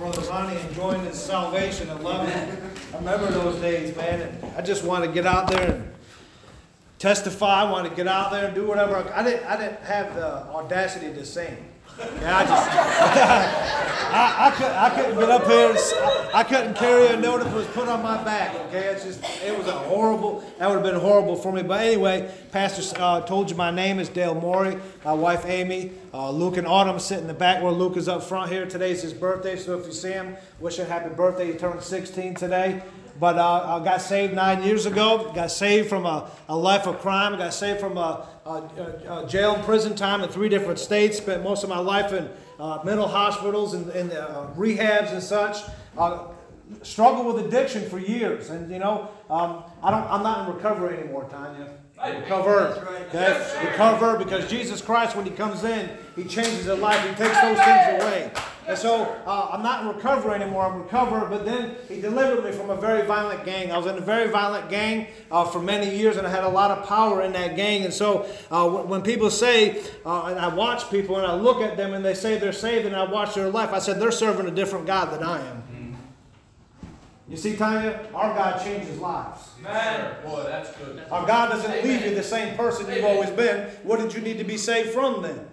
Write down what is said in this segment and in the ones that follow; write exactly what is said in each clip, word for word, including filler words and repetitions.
Brother Ronnie enjoying his salvation and loving it. I remember those days, man. And I just want to get out there and testify. I want to get out there and do whatever. I didn't. I didn't have the audacity to sing. Yeah, I just. I, I, could, I couldn't get up here. I, I couldn't carry a note if it was put on my back. Okay, it's just. It was a horrible. That would have been horrible for me. But anyway, Pastor uh, told you my name is Dale Morey. My wife Amy. Uh, Luke and Autumn sit in the back where Luke is up front here. Today's his birthday, so if you see him, wish him happy birthday. He turned sixteen today. But uh, I got saved nine years ago. Got saved from a, a life of crime. Got saved from a, a, a jail and prison time in three different states. Spent most of my life in uh, mental hospitals and, and uh, rehabs and such. Uh, struggled with addiction for years. And, you know, um, I don't, I'm not in recovery anymore, Tanya. Recovered. Okay? Recover because Jesus Christ, when He comes in, He changes your life. He takes those things away. And so uh, I'm not in recovery anymore. I'm recovered. But then He delivered me from a very violent gang. I was in a very violent gang uh, for many years, and I had a lot of power in that gang. And so uh, when people say, uh, and I watch people and I look at them and they say they're saved and I watch their life, I said they're serving a different God than I am. You see, Tanya, our God changes lives. Man, boy, that's good. Our God doesn't leave you the same person you've always been. What did you need to be saved from then?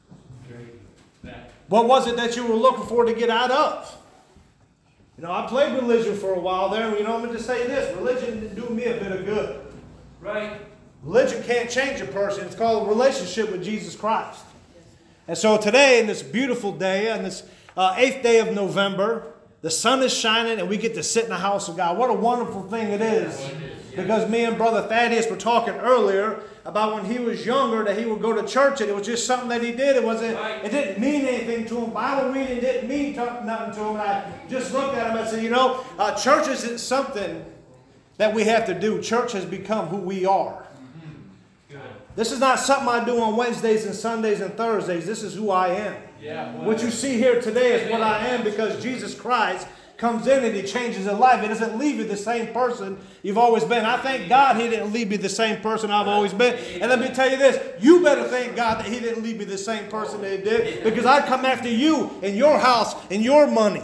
What was it that you were looking for to get out of? You know, I played religion for a while there. And, you know, I'm going to say this. Religion didn't do me a bit of good. Right. Religion can't change a person. It's called a relationship with Jesus Christ. And so today, in this beautiful day, on this uh, eighth day of November, the sun is shining and we get to sit in the house of God. What a wonderful thing it is. Because me and Brother Thaddeus were talking earlier about when he was younger that he would go to church and it was just something that he did. It wasn't. It didn't mean anything to him. Bible reading didn't mean nothing to him. And I just looked at him and said, you know, uh, church isn't something that we have to do. Church has become who we are. This is not something I do on Wednesdays and Sundays and Thursdays. This is who I am. Yeah, what you see here today is what I am because Jesus Christ comes in and He changes your life. He doesn't leave you the same person you've always been. I thank God He didn't leave me the same person I've always been. And let me tell you this, you better thank God that He didn't leave me the same person that He did, because I'd come after you in your house and your money.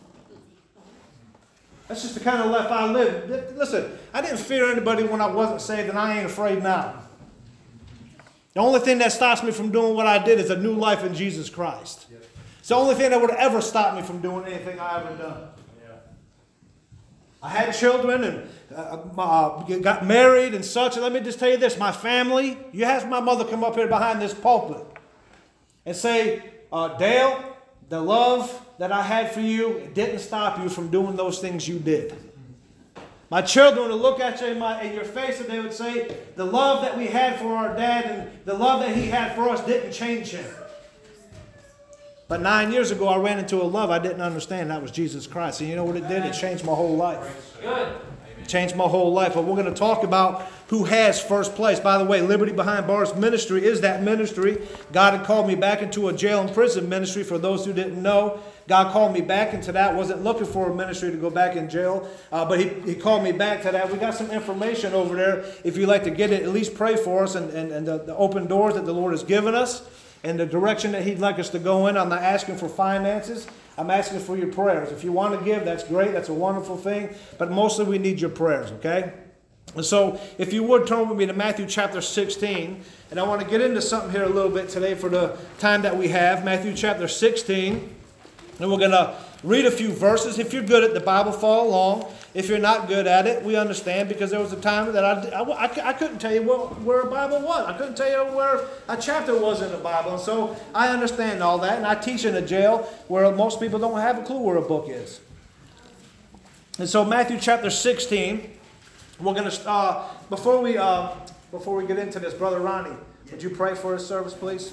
That's just the kind of life I live. Listen, I didn't fear anybody when I wasn't saved, and I ain't afraid now. The only thing that stops me from doing what I did is a new life in Jesus Christ. Yep. It's the only thing that would ever stop me from doing anything I ever done. Yeah. I had children and uh, uh, got married and such. And let me just tell you this. My family, you have my mother come up here behind this pulpit and say, uh, Dale, the love that I had for you, it didn't stop you from doing those things you did. My children would look at you in, my, in your face and they would say, the love that we had for our dad and the love that he had for us didn't change him. But nine years ago, I ran into a love I didn't understand. That was Jesus Christ. And you know what it did? It changed my whole life. Good. It changed my whole life. But we're going to talk about who has first place. By the way, Liberty Behind Bars ministry is that ministry. God had called me back into a jail and prison ministry. For those who didn't know, God called me back into that. Wasn't looking for a ministry to go back in jail, uh, but he, he called me back to that. We got some information over there. If you'd like to get it, at least pray for us and, and, and the, the open doors that the Lord has given us and the direction that He'd like us to go in. I'm not asking for finances. I'm asking for your prayers. If you want to give, that's great. That's a wonderful thing. But mostly we need your prayers, okay? And so if you would turn with me to Matthew chapter sixteen. And I want to get into something here a little bit today for the time that we have. Matthew chapter sixteen. And we're going to read a few verses. If you're good at the Bible, follow along. If you're not good at it, we understand, because there was a time that I, I, I, I couldn't tell you where, where a Bible was. I couldn't tell you where a chapter was in the Bible. And so I understand all that. And I teach in a jail where most people don't have a clue where a book is. And so Matthew chapter sixteen, we're going to, uh, before we uh, before we get into this, Brother Ronnie, would you pray for his service, please?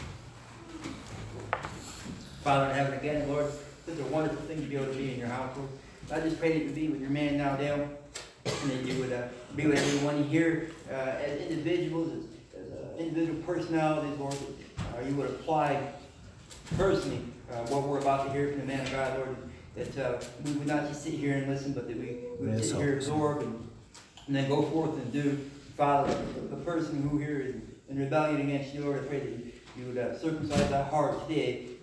Father in heaven, again, Lord, it's a wonderful thing to be able to be in your house, Lord. I just pray that you would be with your man now, Dale, and that you would uh, be with everyone here uh, as individuals, as, as uh, individual personalities, Lord. Uh, you would apply personally uh, what we're about to hear from the man of God, Lord. That uh, we would not just sit here and listen, but that we, we would sit here, absorb, and, and then go forth and do. Father, the, the person who here is in rebellion against you, Lord, I pray that you, you would uh, circumcise our heart today,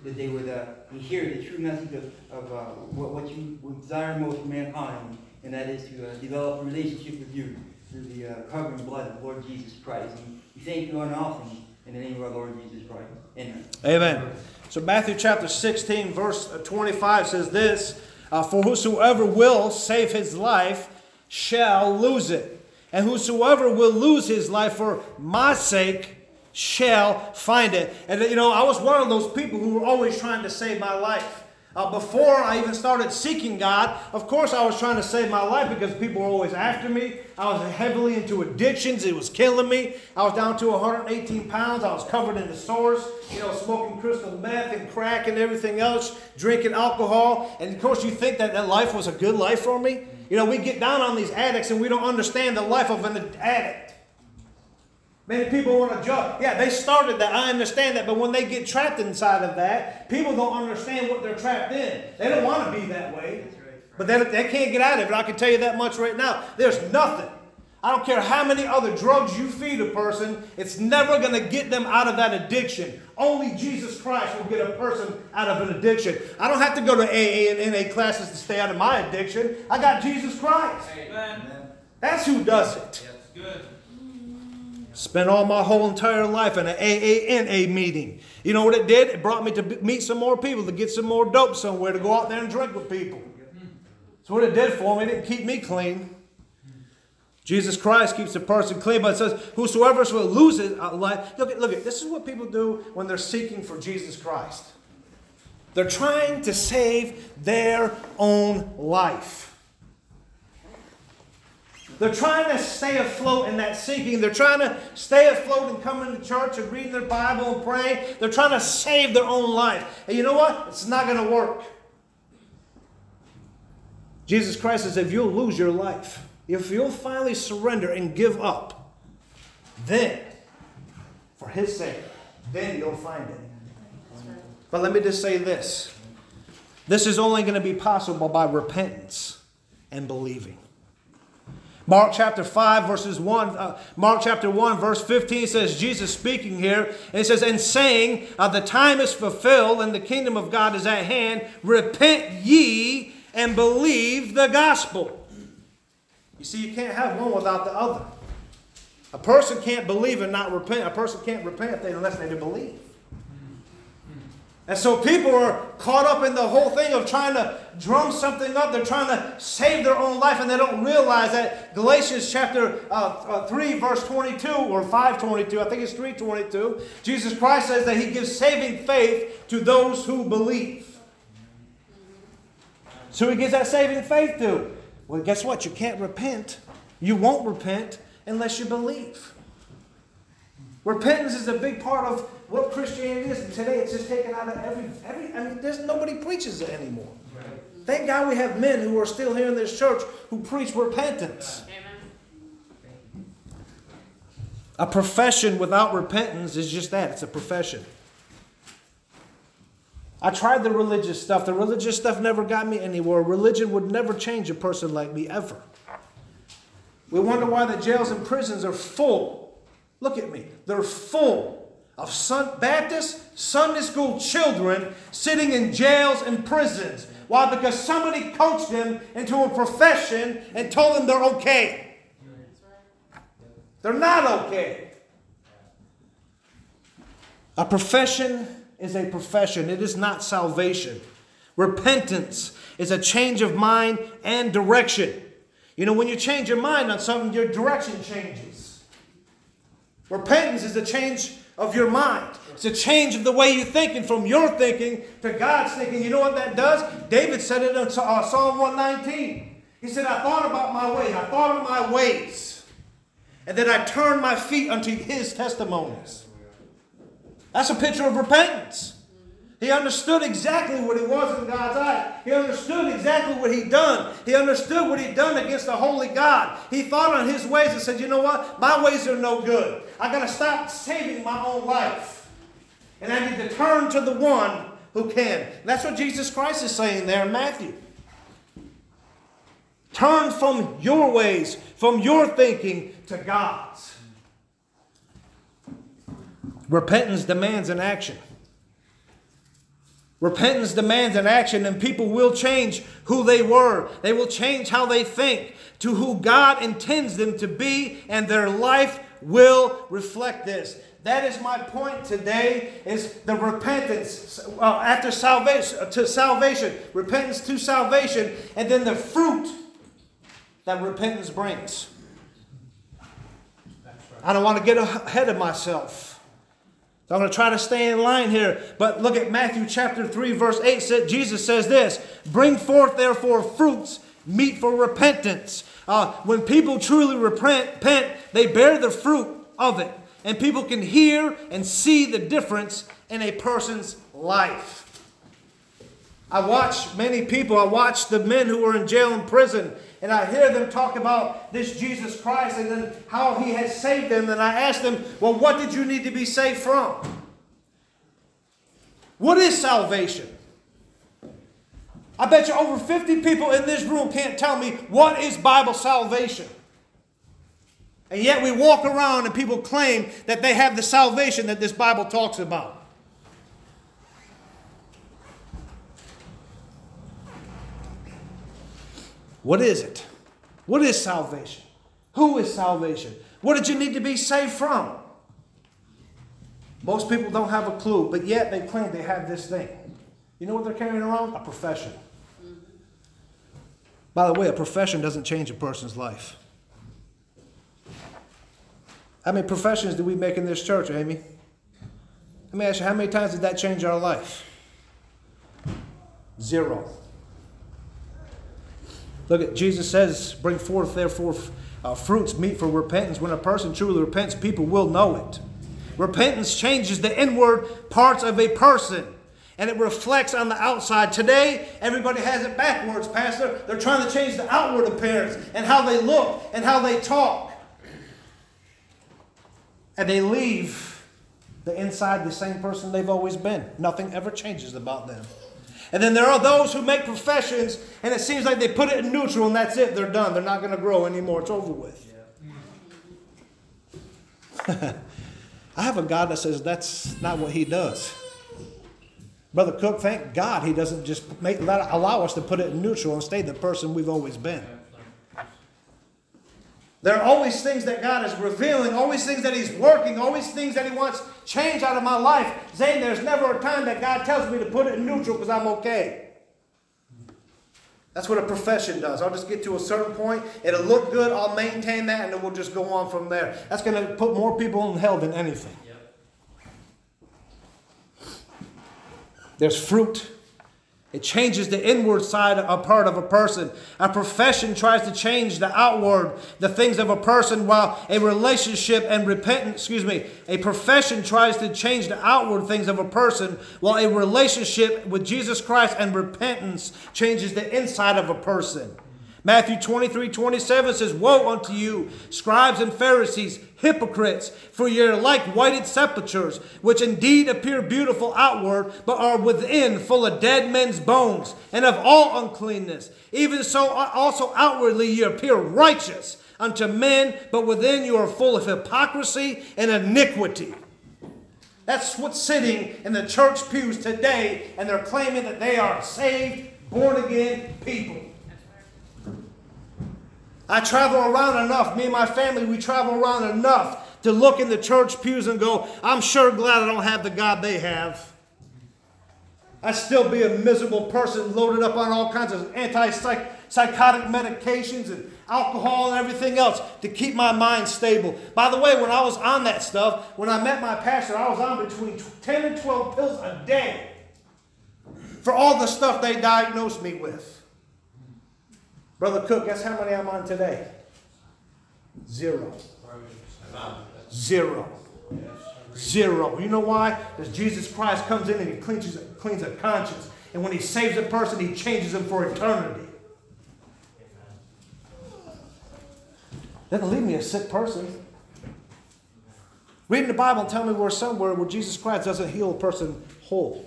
that they would uh, hear the true message of, of uh, what, what you would desire most for mankind, and that is to uh, develop a relationship with you through the uh, covering blood of Lord Jesus Christ. And we thank you on all things in the name of our Lord Jesus Christ. Amen. Amen. So Matthew chapter sixteen, verse twenty-five says this, uh, for whosoever will save his life shall lose it. And whosoever will lose his life for my sake shall find it. And you know, I was one of those people who were always trying to save my life. Uh, before I even started seeking God, of course I was trying to save my life because people were always after me. I was heavily into addictions. It was killing me. I was down to one hundred eighteen pounds. I was covered in the sores, you know, smoking crystal meth and crack and everything else, drinking alcohol. And of course you think that that life was a good life for me. You know, we get down on these addicts and we don't understand the life of an addict. Many people want to judge. Yeah, they started that. I understand that. But when they get trapped inside of that, people don't understand what they're trapped in. They don't want to be that way. But they, they can't get out of it. I can tell you that much right now. There's nothing. I don't care how many other drugs you feed a person. It's never going to get them out of that addiction. Only Jesus Christ will get a person out of an addiction. I don't have to go to A A and N A classes to stay out of my addiction. I got Jesus Christ. Amen. That's who does it. That's good. Spent all my whole entire life in an A A N A meeting. You know what it did? It brought me to meet some more people, to get some more dope somewhere, to go out there and drink with people. That's what it did for me. It didn't keep me clean. Jesus Christ keeps a person clean, but it says, whosoever will lose his life. Look at, look at, this is what people do when they're seeking for Jesus Christ. They're trying to save their own life. They're trying to stay afloat in that seeking. They're trying to stay afloat and coming to church and reading their Bible and praying. They're trying to save their own life. And you know what? It's not going to work. Jesus Christ says, if you'll lose your life, if you'll finally surrender and give up, then, for His sake, then you'll find it. But let me just say this. This is only going to be possible by repentance and believing. Mark chapter five, verses one, uh, Mark chapter one, verse fifteen says, Jesus speaking here, and it says, and saying, uh, the time is fulfilled and the kingdom of God is at hand. Repent ye and believe the gospel. You see, you can't have one without the other. A person can't believe and not repent. A person can't repent if they, unless they believe. And so people are caught up in the whole thing of trying to drum something up. They're trying to save their own life, and they don't realize that Galatians chapter uh, uh, three, verse twenty-two, or five twenty-two, I think it's three twenty-two, Jesus Christ says that He gives saving faith to those who believe. So He gives that saving faith to. Well, guess what? You can't repent. You won't repent unless you believe. Repentance is a big part of what Christianity is. And today it's just taken out of every, every I mean, there's nobody preaches it anymore. Right. Thank God we have men who are still here in this church who preach repentance. Amen. A profession without repentance is just that. It's a profession. I tried the religious stuff. The religious stuff never got me anywhere. Religion would never change a person like me, ever. We wonder why the jails and prisons are full. Look at me. They're full of Sun- Baptist Sunday school children sitting in jails and prisons. Why? Because somebody coached them into a profession and told them they're okay. They're not okay. A profession is a profession. It is not salvation. Repentance is a change of mind and direction. You know, when you change your mind on something, your direction changes. Repentance is a change of your mind. It's a change of the way you're thinking, from your thinking to God's thinking. You know what that does? David said it in Psalm one nineteen. He said, I thought about my ways. I thought of my ways. And then I turned my feet unto His testimonies. That's a picture of repentance. He understood exactly what he was in God's eyes. He understood exactly what he'd done. He understood what he'd done against the holy God. He thought on his ways and said, you know what? My ways are no good. I got to stop saving my own life. And I need to turn to the one who can. And that's what Jesus Christ is saying there in Matthew. Turn from your ways, from your thinking to God's. Repentance demands an action. Repentance demands an action, and people will change who they were. They will change how they think to who God intends them to be, and their life will reflect this. That is my point today, is the repentance uh, after salvation, to salvation, repentance to salvation, and then the fruit that repentance brings. I don't want to get ahead of myself. So I'm going to try to stay in line here. But look at Matthew chapter three, verse eight. Jesus says this, bring forth therefore fruits, meet for repentance. Uh, when people truly repent, repent, they bear the fruit of it. And people can hear and see the difference in a person's life. I watch many people, I watch the men who are in jail and prison, and I hear them talk about this Jesus Christ and then how He has saved them. And I ask them, well, what did you need to be saved from? What is salvation? I bet you over fifty people in this room can't tell me what is Bible salvation. And yet we walk around and people claim that they have the salvation that this Bible talks about. What is it? What is salvation? Who is salvation? What did you need to be saved from? Most people don't have a clue, but yet they claim they have this thing. You know what they're carrying around? A profession. By the way, a profession doesn't change a person's life. How many professions do we make in this church, Amy? Let me ask you, how many times did that change our life? Zero. Look at Jesus says, bring forth therefore uh, fruits meet for repentance. When a person truly repents, people will know it. Repentance changes the inward parts of a person, and it reflects on the outside. Today, everybody has it backwards, Pastor. They're trying to change the outward appearance and how they look and how they talk. And they leave the inside the same person they've always been. Nothing ever changes about them. And then there are those who make professions, and it seems like they put it in neutral, and that's it. They're done. They're not going to grow anymore. It's over with. Yeah. I have a God that says that's not what He does. Brother Cook, thank God He doesn't just make, let, allow us to put it in neutral and stay the person we've always been. There are always things that God is revealing, always things that He's working, always things that He wants change out of my life. Zane, there's never a time that God tells me to put it in neutral because I'm okay. That's what a profession does. I'll just get to a certain point, it'll look good, I'll maintain that, and then we'll just go on from there. That's going to put more people in hell than anything. Yep. There's fruit. It changes the inward side, a part of a person. A profession tries to change the outward, the things of a person, while a relationship and repentance, excuse me, a profession tries to change the outward things of a person, while a relationship with Jesus Christ and repentance changes the inside of a person. Matthew twenty-three twenty-seven says, woe unto you, scribes and Pharisees, hypocrites, for ye are like whited sepulchres, which indeed appear beautiful outward, but are within full of dead men's bones, and of all uncleanness. Even so also outwardly ye appear righteous unto men, but within you are full of hypocrisy and iniquity. That's what's sitting in the church pews today, and they're claiming that they are saved, born again people. I travel around enough, me and my family, we travel around enough to look in the church pews and go, I'm sure glad I don't have the God they have. I'd still be a miserable person loaded up on all kinds of anti-psychotic medications and alcohol and everything else to keep my mind stable. By the way, when I was on that stuff, when I met my pastor, I was on between ten and twelve pills a day for all the stuff they diagnosed me with. Brother Cook, guess how many I'm on today? Zero. Zero. Zero. You know why? Because Jesus Christ comes in and He cleans, cleans a conscience. And when He saves a person, He changes them for eternity. Doesn't leave me a sick person. Reading the Bible and tell me where somewhere where Jesus Christ doesn't heal a person whole.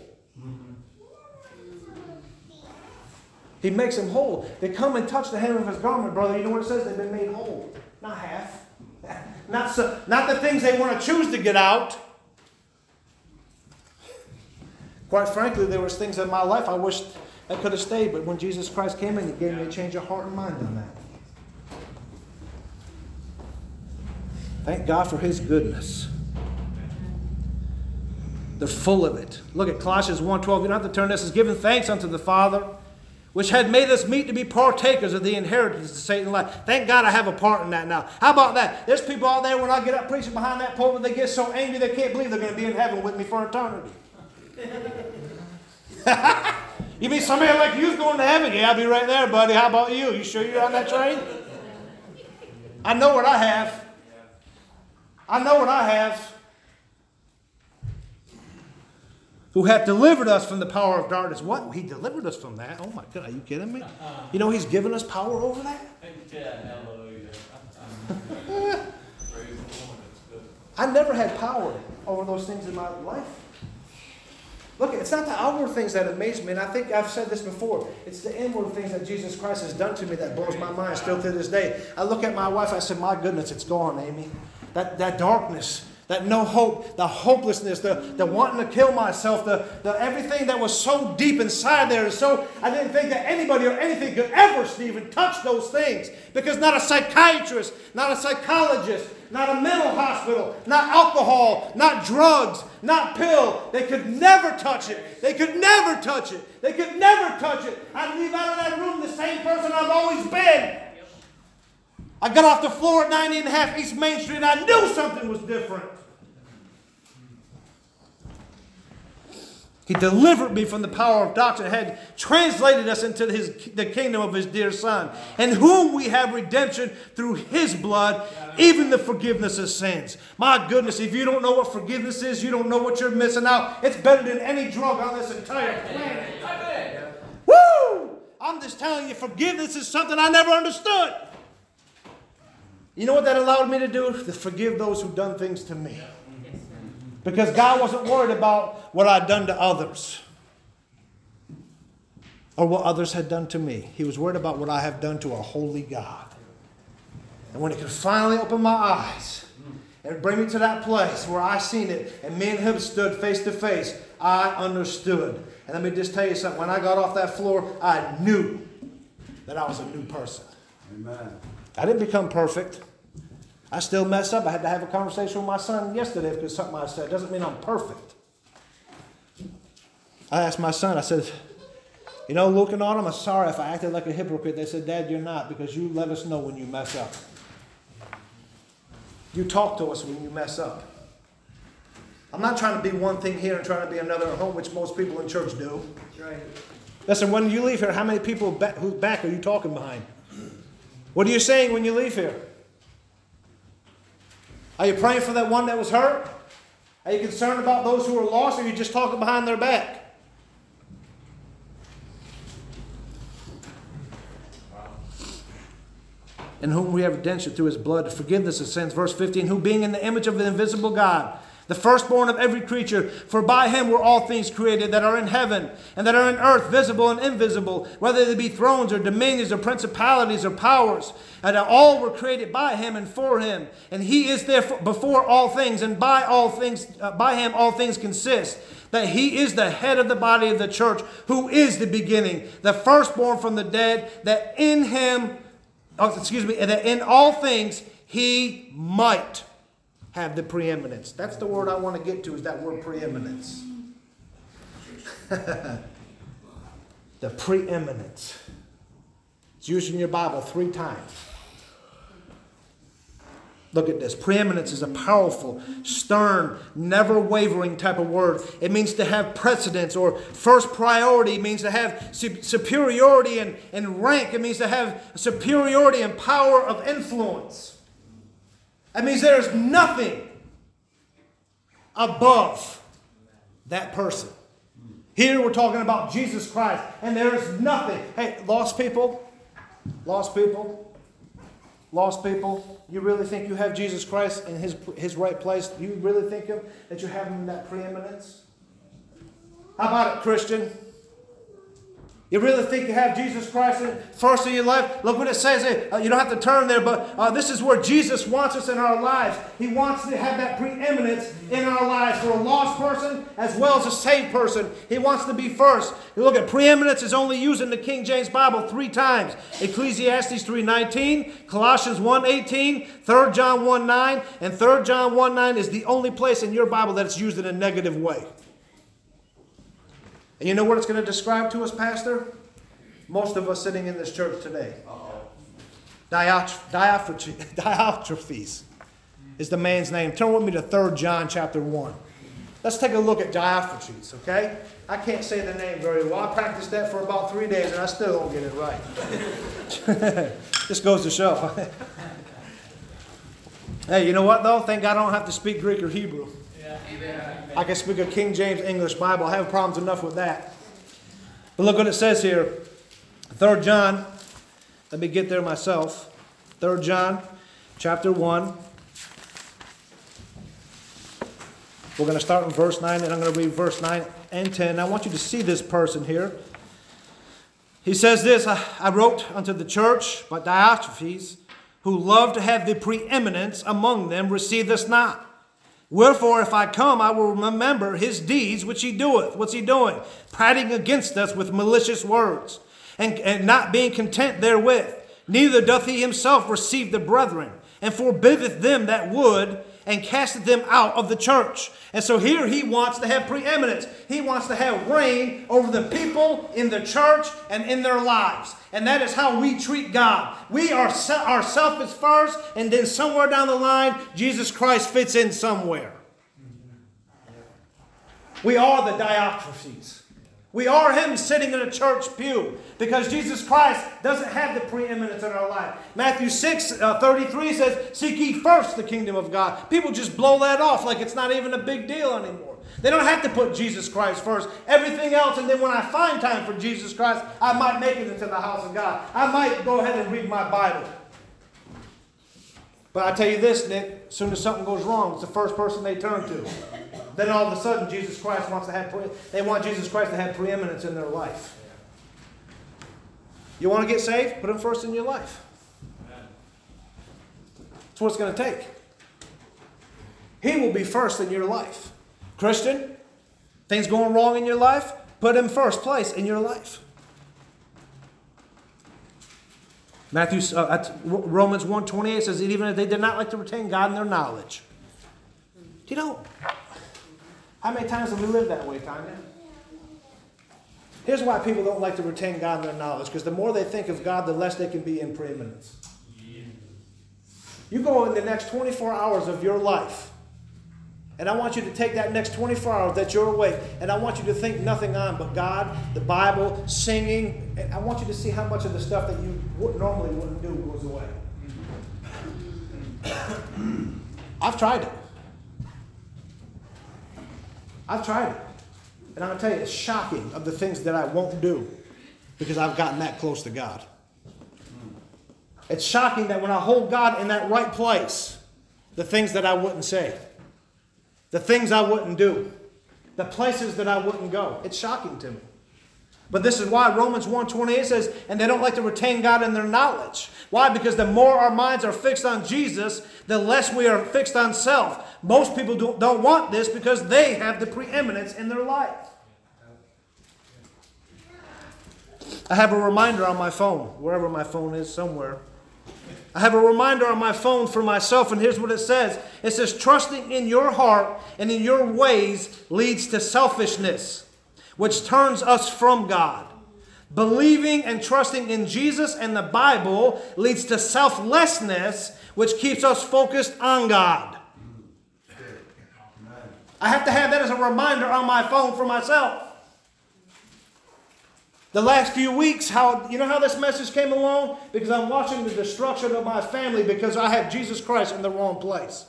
He makes them whole. They come and touch the hem of His garment, brother. You know what it says? They've been made whole. Not half. Not, so, not the things they want to choose to get out. Quite frankly, there was things in my life I wished I could have stayed, but when Jesus Christ came in, He gave me a change of heart and mind on that. Thank God for His goodness. They're full of it. Look at Colossians one twelve. You don't have to turn this. It's giving thanks unto the Father, which had made us meet to be partakers of the inheritance of Satan's life. Thank God I have a part in that now. How about that? There's people out there, when I get up preaching behind that pulpit, they get so angry they can't believe they're going to be in heaven with me for eternity. You mean somebody like you's going to heaven? Yeah, I'll be right there, buddy. How about you? You sure you're on that train? I know what I have. I know what I have. Who hath delivered us from the power of darkness. What? He delivered us from that? Oh my God, are you kidding me? You know He's given us power over that? Yeah, hallelujah. Praise the Lord, that's good. I never had power over those things in my life. Look, it's not the outward things that amaze me, and I think I've said this before. It's the inward things that Jesus Christ has done to me that blows my mind still to this day. I look at my wife, I said, my goodness, it's gone, Amy. That, that darkness, that no hope, the hopelessness, the, the wanting to kill myself, the, the everything that was so deep inside there. So I didn't think that anybody or anything could ever, Stephen, touch those things. Because not a psychiatrist, not a psychologist, not a mental hospital, not alcohol, not drugs, not pill. They could never touch it. They could never touch it. They could never touch it. I'd leave out of that room the same person I've always been. I got off the floor at ninety and a half East Main Street and I knew something was different. He delivered me from the power of doctrine, had translated us into his, the kingdom of His dear Son, in whom we have redemption through His blood, even the forgiveness of sins. My goodness, if you don't know what forgiveness is, you don't know what you're missing out. It's better than any drug on this entire planet. Woo! I'm just telling you, forgiveness is something I never understood. You know what that allowed me to do? To forgive those who've done things to me. Because God wasn't worried about what I'd done to others or what others had done to me. He was worried about what I have done to a holy God. And when He could finally open my eyes and bring me to that place where I seen it and me and Him stood face to face, I understood. And let me just tell you something. When I got off that floor, I knew that I was a new person. Amen. I didn't become perfect. I still mess up. I had to have a conversation with my son yesterday because something I said doesn't mean I'm perfect. I asked my son, I said, you know, Luke and Autumn, I'm sorry if I acted like a hypocrite. They said, Dad, you're not, because you let us know when you mess up. You talk to us when you mess up. I'm not trying to be one thing here and trying to be another at home, which most people in church do. That's right. Listen, when you leave here, how many people back, whose back are you talking behind? What are you saying when you leave here? Are you praying for that one that was hurt? Are you concerned about those who are lost, or are you just talking behind their back? In whom we have redemption through His blood, the forgiveness of sins. Verse fifteen, who being in the image of the invisible God, the firstborn of every creature, for by Him were all things created that are in heaven and that are in earth, visible and invisible, whether they be thrones or dominions or principalities or powers, and that all were created by Him and for Him. And He is there before all things, and by all things, uh, by Him all things consist. That He is the head of the body of the church, who is the beginning, the firstborn from the dead, that in Him, oh, excuse me, that in all things He might have the preeminence. That's the word I want to get to, is that word preeminence. The preeminence. It's used in your Bible three times. Look at this. Preeminence is a powerful, stern, never wavering type of word. It means to have precedence or first priority. It means to have superiority in, in rank. It means to have superiority and power of influence. That means there is nothing above that person. Here we're talking about Jesus Christ, and there is nothing. Hey, lost people, lost people, lost people, you really think you have Jesus Christ in his, his right place? Do you really think him, that you have Him in that preeminence? How about it, Christian? You really think you have Jesus Christ in, first in your life? Look what it says. Uh, you don't have to turn there, but uh, this is where Jesus wants us in our lives. He wants to have that preeminence in our lives for a lost person as well as a saved person. He wants to be first. You look at preeminence is only used in the King James Bible three times. Ecclesiastes three nineteen, Colossians one eighteen, Third John one nine, and Third John one nine is the only place in your Bible that it's used in a negative way. And you know what it's going to describe to us, Pastor? Most of us sitting in this church today. Diotrephes is the man's name. Turn with me to Third John chapter one. Let's take a look at Diotrephes, okay? I can't say the name very well. I practiced that for about three days and I still don't get it right. This goes to show. Hey, you know what though? Thank God I don't have to speak Greek or Hebrew. I can speak a King James English Bible. I have problems enough with that. But look what it says here. Third John. Let me get there myself. Third John chapter one. We're going to start in verse nine, and I'm going to read verse nine and ten. I want you to see this person here. He says this, I, I wrote unto the church, but Diotrephes, who loved to have the preeminence among them, received us not. Wherefore, if I come, I will remember his deeds which he doeth. What's he doing? Prating against us with malicious words, and, and not being content therewith. Neither doth he himself receive the brethren, and forbiddeth them that would, and casteth them out of the church. And so here he wants to have preeminence. He wants to have reign over the people in the church and in their lives. And that is how we treat God. We are ourselves is first, and then somewhere down the line, Jesus Christ fits in somewhere. We are the Diotrephes. We are him sitting in a church pew because Jesus Christ doesn't have the preeminence in our life. Matthew six thirty-three says, seek ye first the kingdom of God. People just blow that off like it's not even a big deal anymore. They don't have to put Jesus Christ first. Everything else, and then when I find time for Jesus Christ, I might make it into the house of God. I might go ahead and read my Bible. But I tell you this, Nick, as soon as something goes wrong, it's the first person they turn to. Then all of a sudden, Jesus Christ wants to have, pre- they want Jesus Christ to have preeminence in their life. You want to get saved? Put him first in your life. That's what it's going to take. He will be first in your life. Christian, things going wrong in your life? Put him first place in your life. Matthew, uh, Romans one twenty-eight says that even if they did not like to retain God in their knowledge. You know, how many times have we lived that way, Tanya? Here's why people don't like to retain God in their knowledge. Because the more they think of God, the less they can be in preeminence. You go in the next twenty-four hours of your life. And I want you to take that next twenty-four hours that you're awake. And I want you to think nothing on but God, the Bible, singing. And I want you to see how much of the stuff that you would, normally wouldn't do goes away. I've tried it. I've tried it. And I'm going to tell you, it's shocking of the things that I won't do because I've gotten that close to God. It's shocking that when I hold God in that right place, the things that I wouldn't say, the things I wouldn't do, the places that I wouldn't go, it's shocking to me. But this is why Romans one twenty-eight says, and they don't like to retain God in their knowledge. Why? Because the more our minds are fixed on Jesus, the less we are fixed on self. Most people don't, don't want this because they have the preeminence in their life. I have a reminder on my phone, wherever my phone is, somewhere. I have a reminder on my phone for myself, and here's what it says. It says, trusting in your heart and in your ways leads to selfishness, which turns us from God. Believing and trusting in Jesus and the Bible leads to selflessness, which keeps us focused on God. I have to have that as a reminder on my phone for myself. The last few weeks, how you know how this message came along? Because I'm watching the destruction of my family because I have Jesus Christ in the wrong place.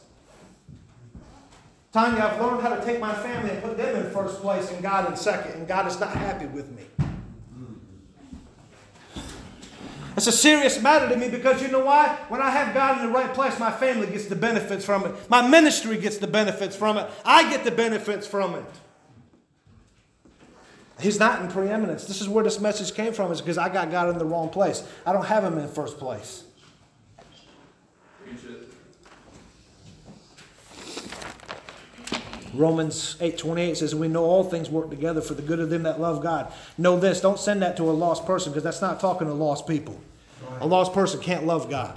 Tanya, I've learned how to take my family and put them in first place and God in second, and God is not happy with me. It's a serious matter to me because you know why? When I have God in the right place, my family gets the benefits from it. My ministry gets the benefits from it. I get the benefits from it. He's not in preeminence. This is where this message came from, is because I got God in the wrong place. I don't have him in first place. Preach it. Romans eight twenty-eight says, we know all things work together for the good of them that love God. Know this, don't send that to a lost person, because that's not talking to lost people. A lost person can't love God.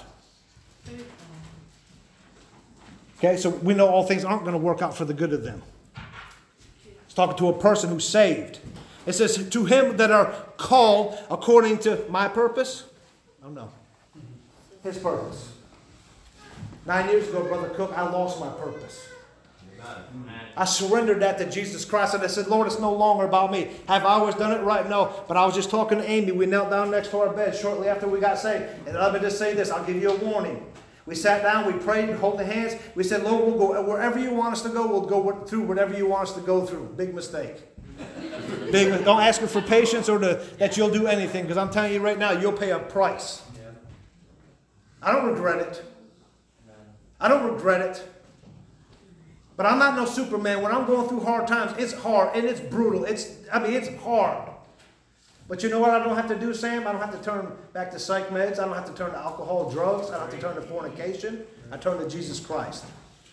Okay, so we know all things aren't going to work out for the good of them. It's talking to a person who's saved. It says, to him that are called according to my purpose. Oh no. His purpose. Nine years ago, Brother Cook, I lost my purpose. I surrendered that to Jesus Christ, and I said, Lord, it's no longer about me. Have I always done it right? No. But I was just talking to Amy. We knelt down next to our bed shortly after we got saved. And let me just say this. I'll give you a warning. We sat down, we prayed, hold the hands. We said, Lord, we'll go wherever you want us to go. We'll go through whatever you want us to go through. Big mistake. Big, don't ask her for patience or to, that you'll do anything, because I'm telling you right now, you'll pay a price. I don't regret it. I don't regret it. But I'm not no Superman. When I'm going through hard times, it's hard and it's brutal. It's, I mean, it's hard. But you know what I don't have to do, Sam? I don't have to turn back to psych meds. I don't have to turn to alcohol, drugs. I don't have to turn to fornication. I turn to Jesus Christ.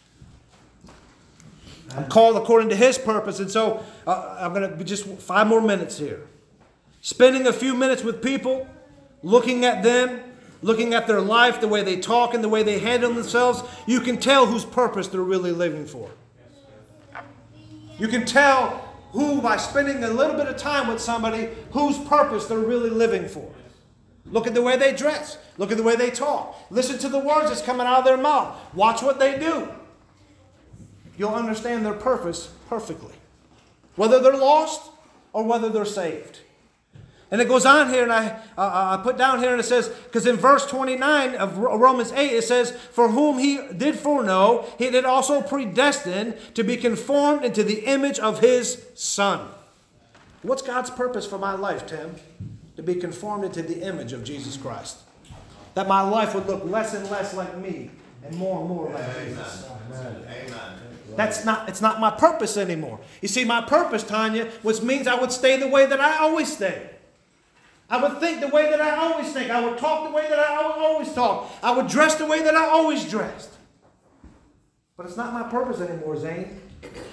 I'm called according to his purpose. And so uh, I'm going to be just five more minutes here. Spending a few minutes with people, looking at them, looking at their life, the way they talk and the way they handle themselves, you can tell whose purpose they're really living for. You can tell who, by spending a little bit of time with somebody, whose purpose they're really living for. Look at the way they dress. Look at the way they talk. Listen to the words that's coming out of their mouth. Watch what they do. You'll understand their purpose perfectly. Whether they're lost or whether they're saved. And it goes on here, and I, uh, I put down here, and it says, because in verse twenty-nine of Romans eight, it says, for whom he did foreknow, he did also predestine to be conformed into the image of his Son. What's God's purpose for my life, Tim? To be conformed into the image of Jesus Christ. That my life would look less and less like me, and more and more like Amen. Jesus. Amen. Amen. That's not, it's not my purpose anymore. You see, my purpose, Tanya, which means I would stay the way that I always stay. I would think the way that I always think. I would talk the way that I always talk. I would dress the way that I always dressed. But it's not my purpose anymore, Zane.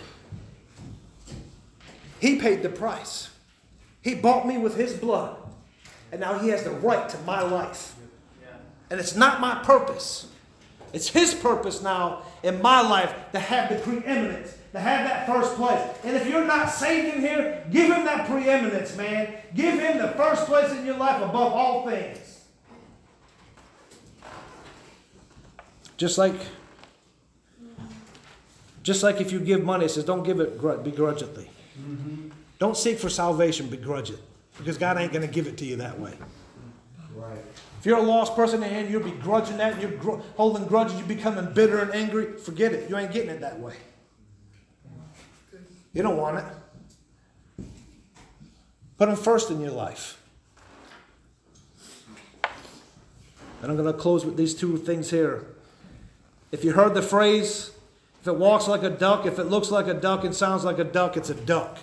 He paid the price. He bought me with his blood. And now he has the right to my life. And it's not my purpose. It's his purpose now in my life to have the preeminence, to have that first place. And if you're not saved in here, give him that preeminence, man. Give him the first place in your life above all things. Just like, just like if you give money, it says don't give it begrudgingly. Mm-hmm. Don't seek for salvation begrudgingly, because God ain't going to give it to you that way. Right. If you're a lost person and you're begrudging that, and you're gr- holding grudges, you're becoming bitter and angry, forget it. You ain't getting it that way. You don't want it. Put him first in your life. And I'm going to close with these two things here. If you heard the phrase, if it walks like a duck, if it looks like a duck and sounds like a duck, it's a duck.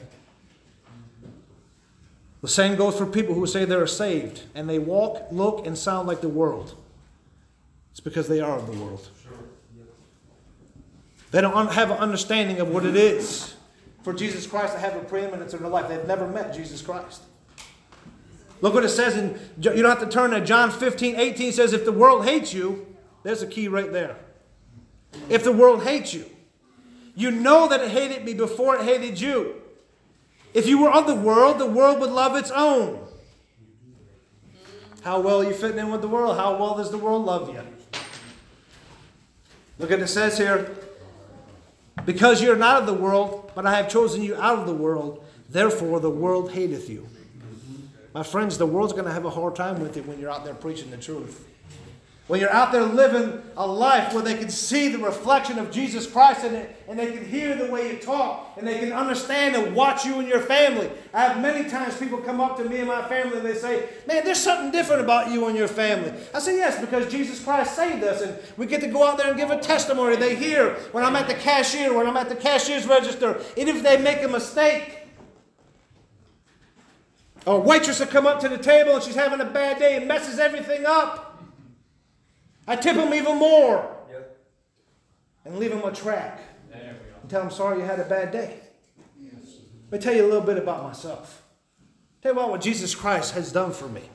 The same goes for people who say they're saved and they walk, look, and sound like the world. It's because they are of the world. They don't have an understanding of what it is for Jesus Christ to have a preeminence in their life. They've never met Jesus Christ. Look what it says in, you don't have to turn to John fifteen, eighteen. It says, if the world hates you, there's a key right there. If the world hates you, you know that it hated me before it hated you. If you were of the world, the world would love its own. How well are you fitting in with the world? How well does the world love you? Look at it says here, because you're not of the world, but I have chosen you out of the world, therefore the world hateth you. My friends, the world's going to have a hard time with you when you're out there preaching the truth. When you're out there living a life where they can see the reflection of Jesus Christ in it, and they can hear the way you talk, and they can understand and watch you and your family. I have many times people come up to me and my family and they say, man, there's something different about you and your family. I say, yes, because Jesus Christ saved us, and we get to go out there and give a testimony. They hear when I'm at the cashier, when I'm at the cashier's register, and if they make a mistake, A waitress will come up to the table and she's having a bad day and messes everything up. I tip them even more. Yep. And leave them a track. There we go. And tell them, sorry you had a bad day. Let me tell you a little bit about myself. Tell you about what Jesus Christ has done for me.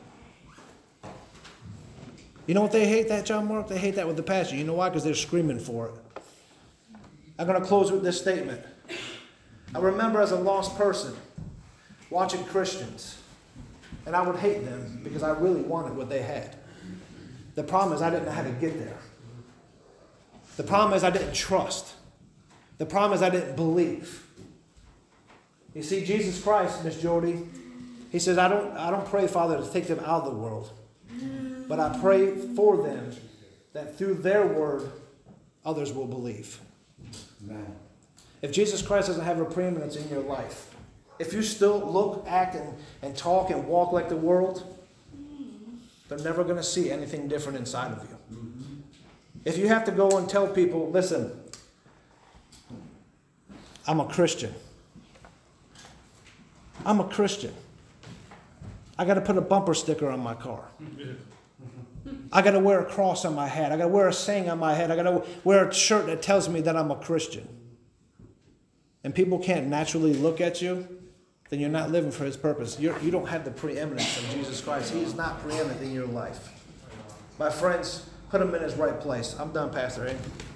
You know what they hate that, John Mark? They hate that with the passion. You know why? Because they're screaming for it. I'm going to close with this statement. I remember as a lost person watching Christians, and I would hate them because I really wanted what they had. The problem is I didn't know how to get there. The problem is I didn't trust. The problem is I didn't believe. You see, Jesus Christ, Miss Jody, he says, I don't, I don't pray, Father, to take them out of the world. But I pray for them that through their word, others will believe. Amen. If Jesus Christ doesn't have a preeminence in your life, if you still look, act, and, and talk and walk like the world, they're never going to see anything different inside of you. Mm-hmm. If you have to go and tell people, listen, I'm a Christian. I'm a Christian. I got to put a bumper sticker on my car. I got to wear a cross on my head. I got to wear a saying on my head. I got to wear a shirt that tells me that I'm a Christian. And people can't naturally look at you, then you're not living for his purpose. You're, you don't have the preeminence of Jesus Christ. He is not preeminent in your life. My friends, put him in his right place. I'm done, Pastor A.